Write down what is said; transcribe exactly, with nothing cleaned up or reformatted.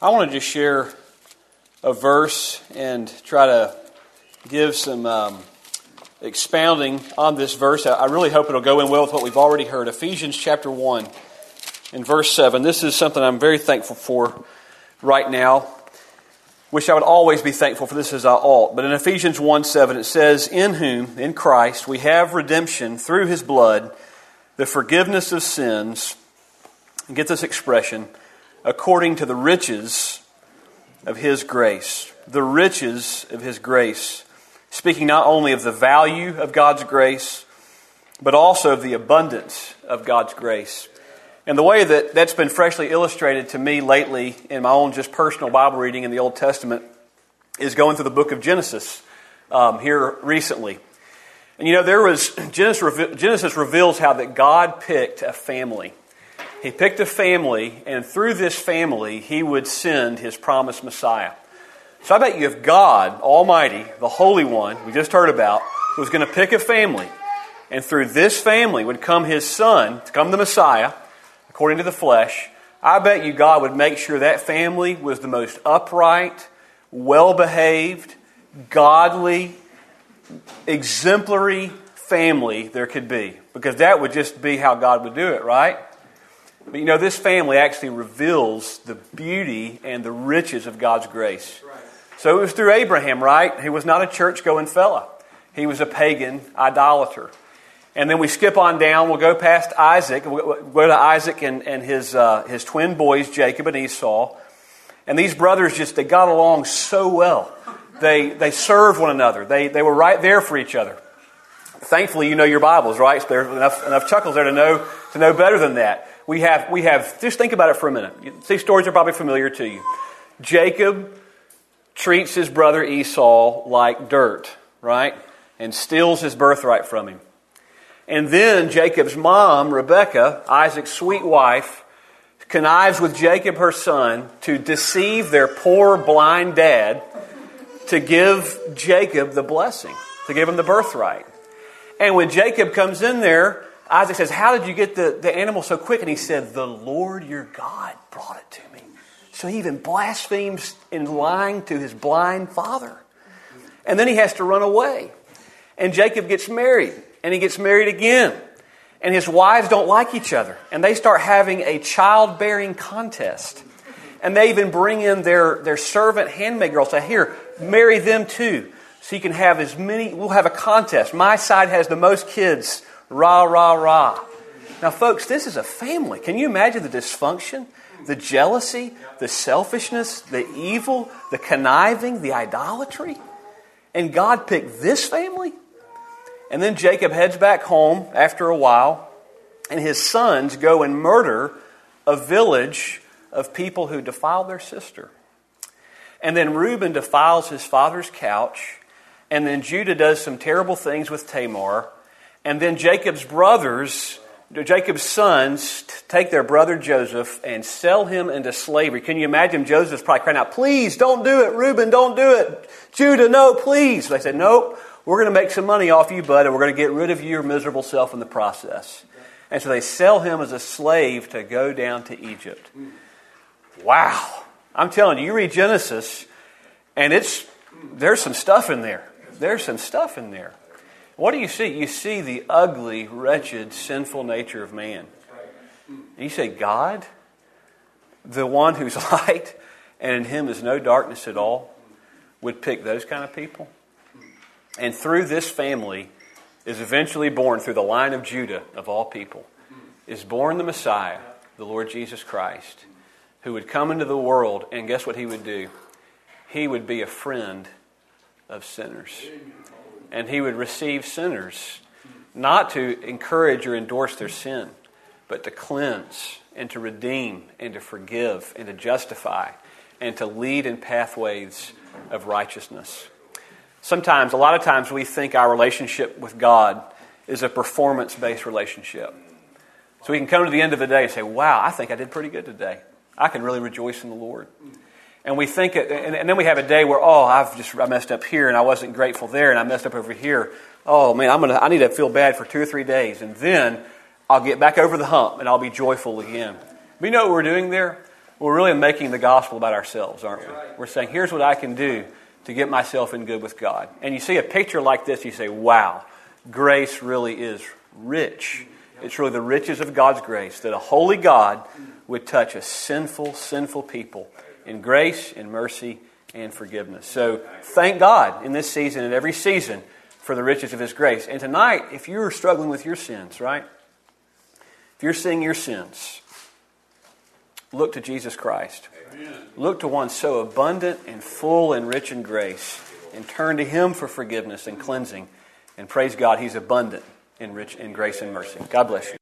I want to just share a verse and try to give some um, expounding on this verse. I really hope it'll go in well with what we've already heard. Ephesians chapter one and verse seven. This is something I'm very thankful for right now. Wish I would always be thankful for this as I ought. But in Ephesians one seven it says, "In whom, in Christ, we have redemption through His blood, the forgiveness of sins," and get this expression, "according to the riches of His grace." The riches of His grace. Speaking not only of the value of God's grace, but also of the abundance of God's grace. And the way that that's been freshly illustrated to me lately in my own just personal Bible reading in the Old Testament is going through the book of Genesis um, here recently. And you know, there was Genesis, Genesis reveals how that God picked a family. He picked a family, and through this family, He would send His promised Messiah. So I bet you if God Almighty, the Holy One, we just heard about, was going to pick a family, and through this family would come His Son, to come the Messiah, according to the flesh, I bet you God would make sure that family was the most upright, well-behaved, godly, exemplary family there could be. Because that would just be how God would do it, right? But you know, this family actually reveals the beauty and the riches of God's grace. Right. So it was through Abraham, right? He was not a church-going fella. He was a pagan idolater. And then we skip on down. We'll go past Isaac. We'll go to Isaac and, and his uh, his twin boys, Jacob and Esau. And these brothers just, they got along so well. They they served one another. They they were right there for each other. Thankfully, you know your Bibles, right? So there's enough enough chuckles there to know to know better than that. We have, we have, just think about it for a minute. These stories are probably familiar to you. Jacob treats his brother Esau like dirt, right? And steals his birthright from him. And then Jacob's mom, Rebekah, Isaac's sweet wife, connives with Jacob, her son, to deceive their poor blind dad to give Jacob the blessing, to give him the birthright. And when Jacob comes in there, Isaac says, "How did you get the, the animal so quick?" And he said, "The Lord your God brought it to me." So he even blasphemes in lying to his blind father. And then he has to run away. And Jacob gets married. And he gets married again. And his wives don't like each other. And they start having a childbearing contest. And they even bring in their, their servant handmaid girl. Say, "Here, marry them too. So you can have as many, we'll have a contest. My side has the most kids. Rah, rah, rah." Now, folks, this is a family. Can you imagine the dysfunction, the jealousy, the selfishness, the evil, the conniving, the idolatry? And God picked this family? And then Jacob heads back home after a while, and his sons go and murder a village of people who defile their sister. And then Reuben defiles his father's couch, and then Judah does some terrible things with Tamar. And then Jacob's brothers, Jacob's sons, take their brother Joseph and sell him into slavery. Can you imagine Joseph's probably crying out, "Please, don't do it. Reuben, don't do it. Judah, no, please." They said, "Nope, we're going to make some money off you, bud, and we're going to get rid of your miserable self in the process." And so they sell him as a slave to go down to Egypt. Wow. I'm telling you, you read Genesis, and it's there's some stuff in there. There's some stuff in there. What do you see? You see the ugly, wretched, sinful nature of man. And you say, God, the one who's light and in Him is no darkness at all, would pick those kind of people? And through this family is eventually born, through the line of Judah, of all people, is born the Messiah, the Lord Jesus Christ, who would come into the world, and guess what He would do? He would be a friend of sinners. And He would receive sinners, not to encourage or endorse their sin, but to cleanse and to redeem and to forgive and to justify and to lead in pathways of righteousness. Sometimes, a lot of times, we think our relationship with God is a performance-based relationship. So we can come to the end of the day and say, "Wow, I think I did pretty good today. I can really rejoice in the Lord." And we think, and then we have a day where, "Oh, I've just I messed up here, and I wasn't grateful there, and I messed up over here. Oh man, I'm gonna I need to feel bad for two or three days, and then I'll get back over the hump, and I'll be joyful again." But you know what we're doing there? we're really making the gospel about ourselves, aren't we? We're saying, here's what I can do to get myself in good with God. And you see a picture like this, you say, wow, grace really is rich. It's really the riches of God's grace, that a holy God would touch a sinful, sinful people in grace, in mercy, and forgiveness. So thank God in this season and every season for the riches of His grace. And tonight, if you're struggling with your sins, right? If you're seeing your sins, look to Jesus Christ. Amen. Look to one so abundant and full and rich in grace, and turn to Him for forgiveness and cleansing. And praise God, He's abundant in rich in grace and mercy. God bless you.